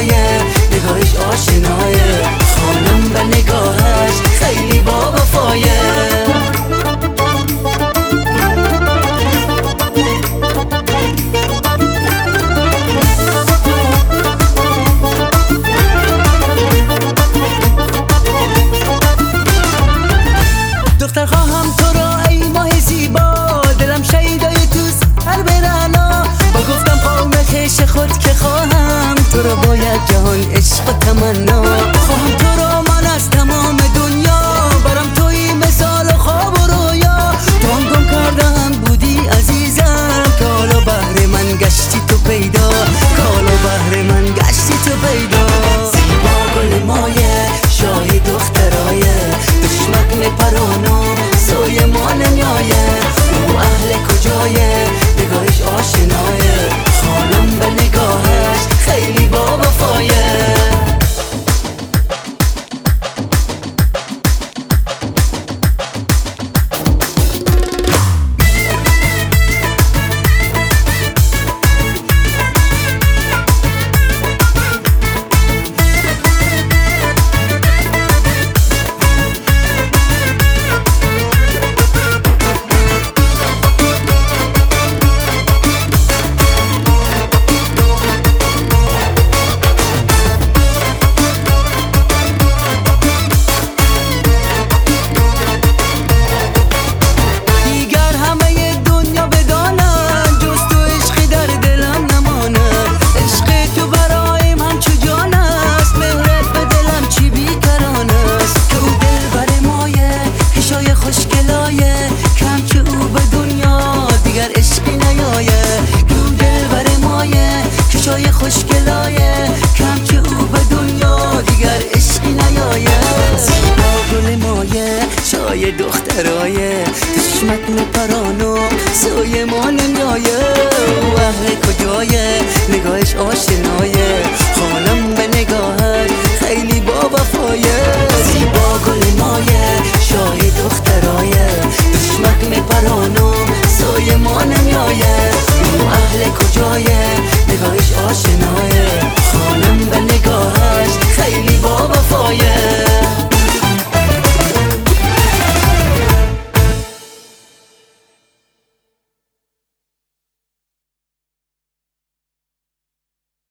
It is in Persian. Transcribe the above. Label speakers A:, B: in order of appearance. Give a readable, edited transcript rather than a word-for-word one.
A: کجایه، نگاهش آشنایه، خانم به نگاهش خیلی با وفایه. دختر خواهم تو را ای ماه زیبا، دلم شیدای توست هر برنا، با گفتم قوم خیش خود که خواهم تو را باید جهان عشق و تمنا. خواهم تو را من از تمام دنیا، برام توی مثال و خواب و رویا. تو هم گم کردم بودی عزیزم، که حالا بهر من گشتی تو پیدا، که حالا بهر من گشتی تو پیدا. زیبا گل مایه شاهی دخترایه، دشمک میپرانو سوی ما نمیایه. او اهل کجایه، نگاهش آشنایه، خانم به نگاهش خیلی با وفایه. کم که او به دنیا دیگر عشقی نیایه، که او دلبر مایه کشای خوشگلایه، کم که او به دنیا دیگر عشقی نیایه. زیبا گل مایه شای دخترایه، دشمک میپرانو سوی ما نمیایه. او اهل کجایه، نگاهش آشنایه، خانم به نگاهش خیلی با وفایه. زیبا گل مایه شای دخترایه، دشمک میپرانو سوی ما نمیایه. او اهل کجایه، نگاهش آشنایه،